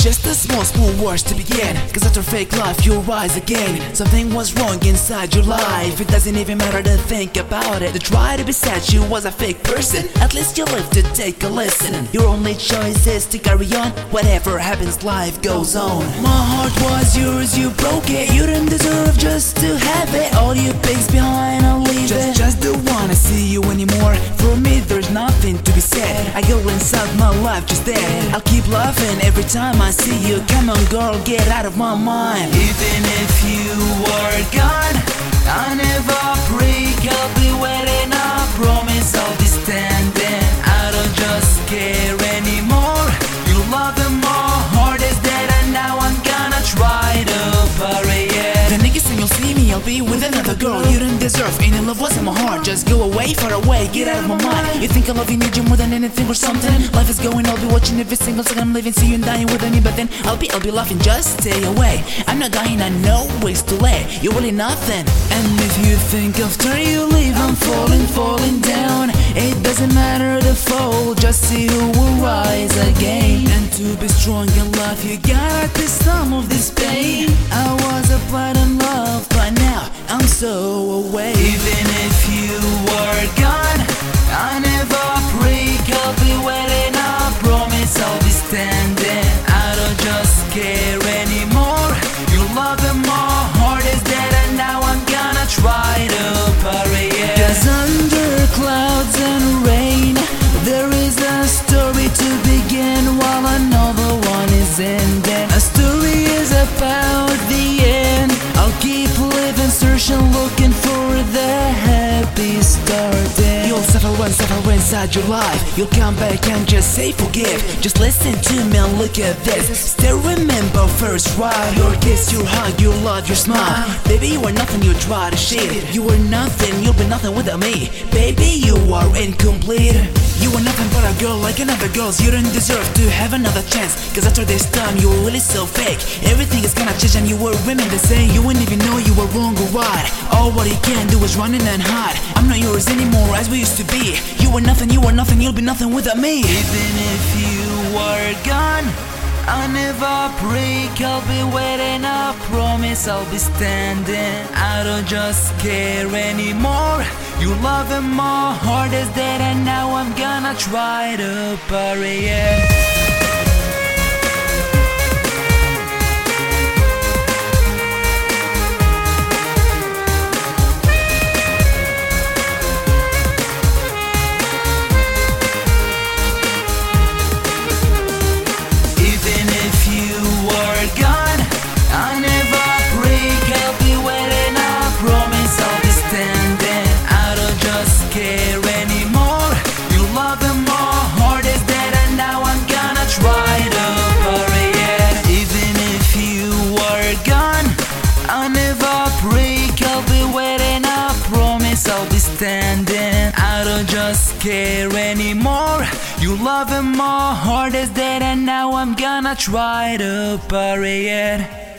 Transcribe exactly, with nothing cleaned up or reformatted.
Just a small, small words to begin. Cause after fake life you rise again. Something was wrong inside your life. It doesn't even matter to think about it. To try to be sad you was a fake person. At least you live to take a lesson. Your only choice is to carry on. Whatever happens, life goes on. My heart was yours, you broke it. You didn't deserve just to have it. All you pigs behind, I'll leave just, it Just don't wanna see you anymore. For me there's nothing to be said. I go inside my life just dead. I'll keep laughing every time I see you. Come on girl, get out of my mind. Even if you were gone, I never break. I'll be waiting, I promise I'll be standing. I don't just care anymore. You love them more, heart is dead, and now I'm gonna try to bury it. The next time you'll see me, I'll be with another girl. You don't deserve any love, what's in my heart? Just go away, far away, get out of my mind. You think I love you, need you more than anything or something? Life is going, I'll be watching every single second I'm living. See you and dying with me, but then I'll be, I'll be laughing, just stay away. I'm not dying, I know it's too late. You're really nothing. And if you think after you leave I'm falling, falling down, it doesn't matter the fall, just see who will rise again. And to be strong in life you gotta taste some of this pain. I was a blind in love, but now I'm so away. Even if you were gone, I never break. I'll be waiting, I promise I'll be standing. I don't just care anymore. You love them more, heart is dead, and now I'm gonna try to bury it. Cause under clouds and rain there is a story to begin, while another one is ending. A story is about the end. I'll keep living, searching, looking for the happy starting. You'll suffer when, suffer inside your life. You'll come back and just say forgive. Just listen to me and look at this. Still remember first right. Your kiss, your hug, your love, your smile. Baby, you are nothing, you try to shit. You are nothing, you'll be nothing without me. Baby, you are incomplete. You are nothing but a girl like another girls. You don't deserve to have another chance. Cause after this time you were really so fake. Everything is gonna change and you will remain the same. You wouldn't even know you were wrong or right. All what you can do is running and hide. I'm not yours anymore as we used to be. You are nothing, you are nothing, you'll be nothing without me. Even if you were gone, I'll never break. I'll be waiting, I promise I'll be standing. I don't just care anymore. You love them more, heart is dead, and now I'm gonna try to bury it. I'll be standing. I don't just care anymore. You love him more, heart is dead, and now I'm gonna try to bury it.